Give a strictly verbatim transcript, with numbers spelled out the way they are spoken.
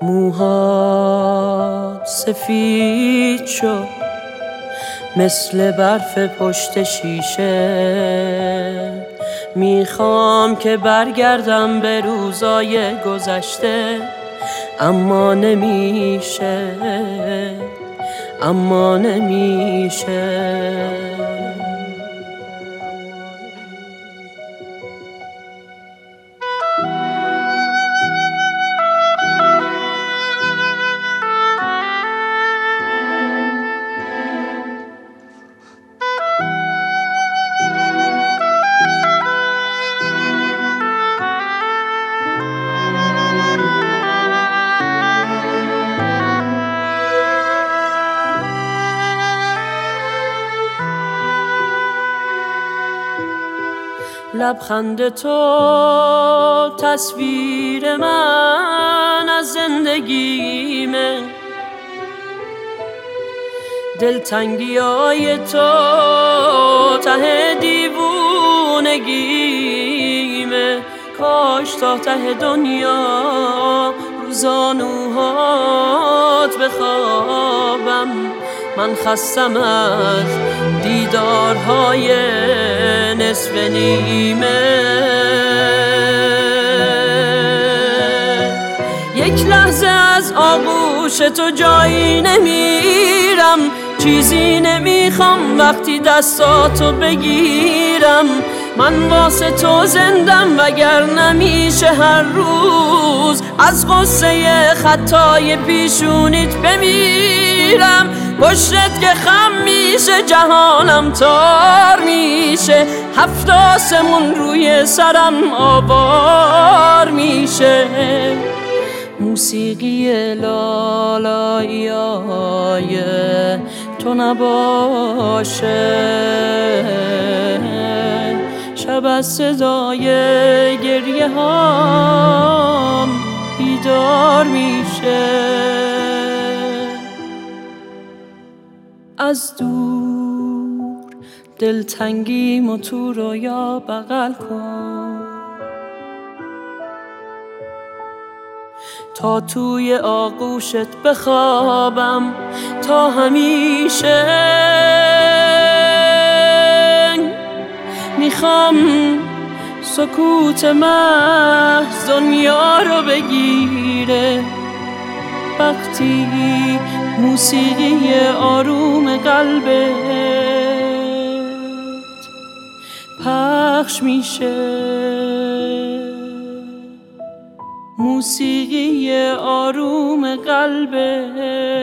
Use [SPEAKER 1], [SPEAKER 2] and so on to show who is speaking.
[SPEAKER 1] موهات سفید شد مثل برف پشت شیشه. میخوام که برگردم به روزای گذشته، اما نمیشه، اما نمیشه. لبخند تو تصویر من از زندگیمه، دلتنگیای تو ته دیوونگیمه. کاش تا ته دنیا روزانوهات بخوابم، من خستم از دیدارهای نصف نیمه. یک لحظه از آغوش تو جایی نمیرم، چیزی نمیخوام وقتی دستاتو بگیرم. من واسه تو زندم وگر نمیشه هر روز از غصه خطای پیشونیت بمیرم. پشتت که خم میشه جهانم تار میشه، هفت آسمون روی سرم آوار میشه. موسیقی لالاییای تو نباشه، شب از صدای گریه هام بیدار میشه. از دور دلتنگیمو تو رویا بغل کن، تا توی آغوشت بخوابم تا همیشه. میخوام سکوت محض دنیا رو بگیره، وقتی موسیقی آروم قلبت پخش میشه. موسیقی آروم قلبت